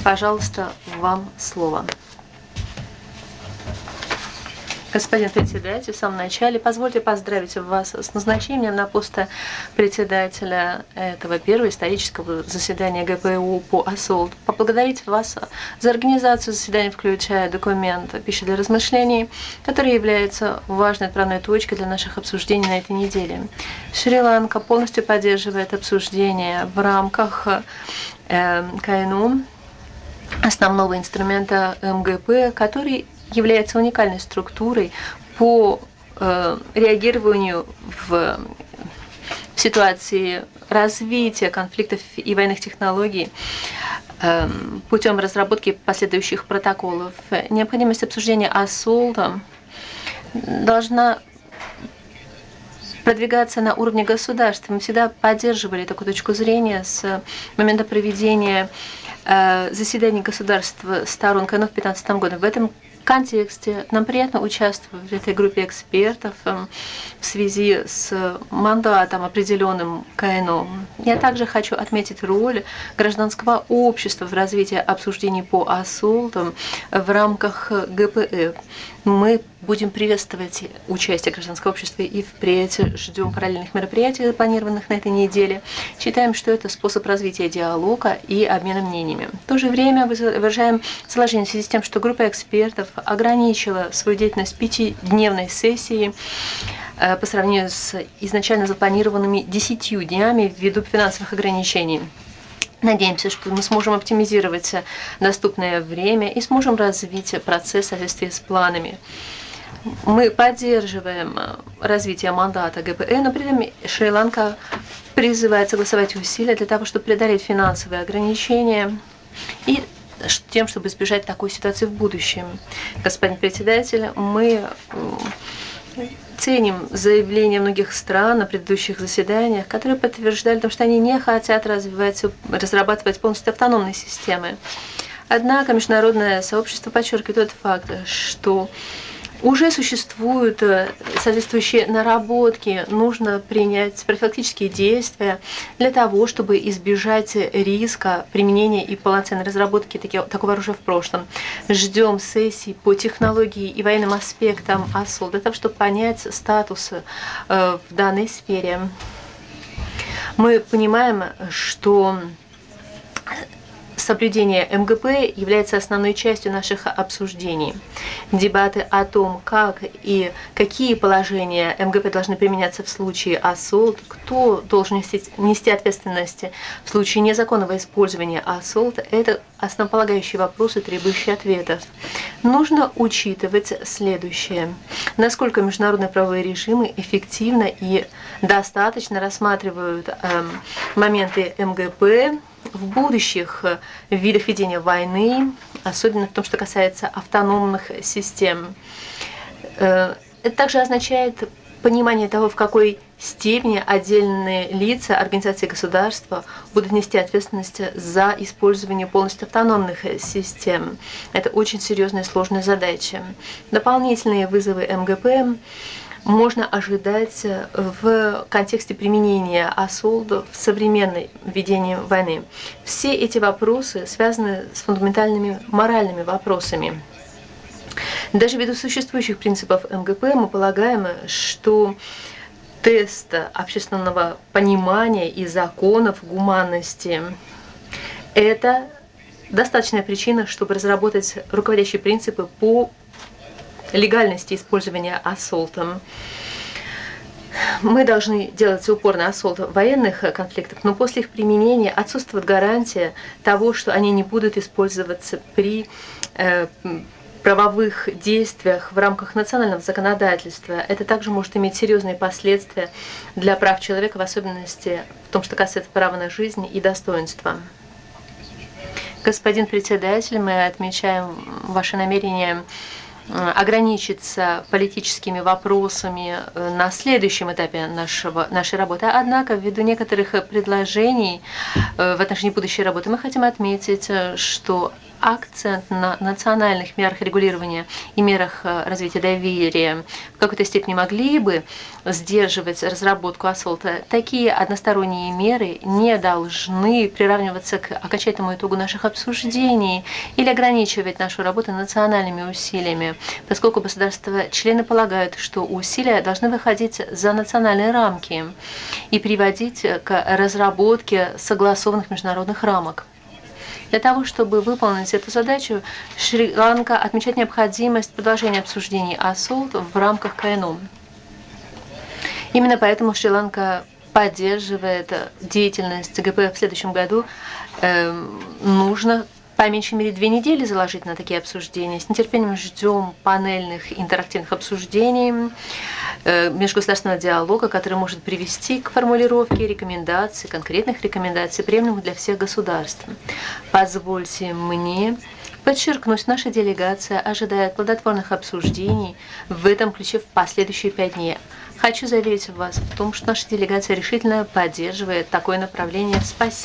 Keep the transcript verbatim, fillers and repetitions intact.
Пожалуйста, вам слово. Господин председатель, в самом начале позвольте поздравить вас с назначением на пост председателя этого первого исторического заседания ГПУ по АСОЛТ. Поблагодарить вас за организацию заседания, включая документ «Пища для размышлений», который является важной отправной точкой для наших обсуждений на этой неделе. Шри-Ланка полностью поддерживает обсуждение в рамках э, КНУ, основного инструмента МГП, который является уникальной структурой по э, реагированию в ситуации развития конфликтов и военных технологий э, путем разработки последующих протоколов. Необходимость обсуждения АСОЛТа должна продвигаться на уровне государства. Мы всегда поддерживали такую точку зрения с момента проведения э, заседаний государств сторон КНУ в две тысячи пятнадцатом году. В этом контексте нам приятно участвовать в этой группе экспертов в связи с мандатом, определенным КНУ. Я также хочу отметить роль гражданского общества в развитии обсуждений по АСОЛТам в рамках ГПЭ. Мы будем приветствовать участие гражданского общества и впредь ждем параллельных мероприятий, запланированных на этой неделе. Считаем, что это способ развития диалога и обмена мнениями. В то же время выражаем сложение в связи с тем, что группа экспертов ограничила свою деятельность пятидневной сессией по сравнению с изначально запланированными десятью днями ввиду финансовых ограничений. Надеемся, что мы сможем оптимизировать доступное время и сможем развить процесс в соответствии с планами. Мы поддерживаем развитие мандата ГПЭ, но при этом Шри-Ланка призывает согласовать усилия для того, чтобы преодолеть финансовые ограничения и тем, чтобы избежать такой ситуации в будущем. Господин председатель, мы ценим заявления многих стран на предыдущих заседаниях, которые подтверждали, что они не хотят развивать, разрабатывать полностью автономные системы. Однако международное сообщество подчеркивает тот факт, что уже существуют соответствующие наработки, нужно принять профилактические действия для того, чтобы избежать риска применения и полноценной разработки такого оружия в прошлом. Ждем сессий по технологии и военным аспектам АСОЛ для того, чтобы понять статус в данной сфере. Мы понимаем, что соблюдение МГП является основной частью наших обсуждений. Дебаты о том, как и какие положения МГП должны применяться в случае АСОЛТ, кто должен нести, нести ответственность в случае незаконного использования АСОЛТ, это основополагающие вопросы, требующие ответов. Нужно учитывать следующее. Насколько международные правовые режимы эффективно и достаточно рассматривают э, моменты МГП в будущих видах ведения войны, особенно в том, что касается автономных систем. Это также означает понимание того, в какой степени отдельные лица, организации государства будут нести ответственность за использование полностью автономных систем. Это очень серьезная и сложная задача. Дополнительные вызовы МГП можно ожидать в контексте применения АСОЛТ в современной ведении войны. Все эти вопросы связаны с фундаментальными моральными вопросами. Даже ввиду существующих принципов МГП мы полагаем, что тест общественного понимания и законов гуманности – это достаточная причина, чтобы разработать руководящие принципы по легальности использования АСОЛТом. Мы должны делать упор на АСОЛТ в военных конфликтах, но после их применения отсутствует гарантия того, что они не будут использоваться при э, правовых действиях в рамках национального законодательства. Это также может иметь серьезные последствия для прав человека, в особенности в том, что касается права на жизнь и достоинства. Господин председатель, мы отмечаем ваше намерение ограничиться политическими вопросами на следующем этапе нашего, нашей работы. Однако, ввиду некоторых предложений в отношении будущей работы, мы хотим отметить, что акцент на национальных мерах регулирования и мерах развития доверия в какой-то степени могли бы сдерживать разработку асфальта, такие односторонние меры не должны приравниваться к окончательному итогу наших обсуждений или ограничивать нашу работу национальными усилиями, поскольку государства-члены полагают, что усилия должны выходить за национальные рамки и приводить к разработке согласованных международных рамок. Для того, чтобы выполнить эту задачу, Шри-Ланка отмечает необходимость продолжения обсуждений АСОЛТ в рамках КНУ. Именно поэтому Шри-Ланка поддерживает деятельность ГП в следующем году. Э, нужно по меньшей мере две недели заложить на такие обсуждения. С нетерпением ждем панельных интерактивных обсуждений, э, межгосударственного диалога, который может привести к формулировке рекомендаций, конкретных рекомендаций, приемлемых для всех государств. Позвольте мне подчеркнуть, наша делегация ожидает плодотворных обсуждений в этом ключе в последующие пять дней. Хочу заверить вас в том, что наша делегация решительно поддерживает такое направление. Спасибо.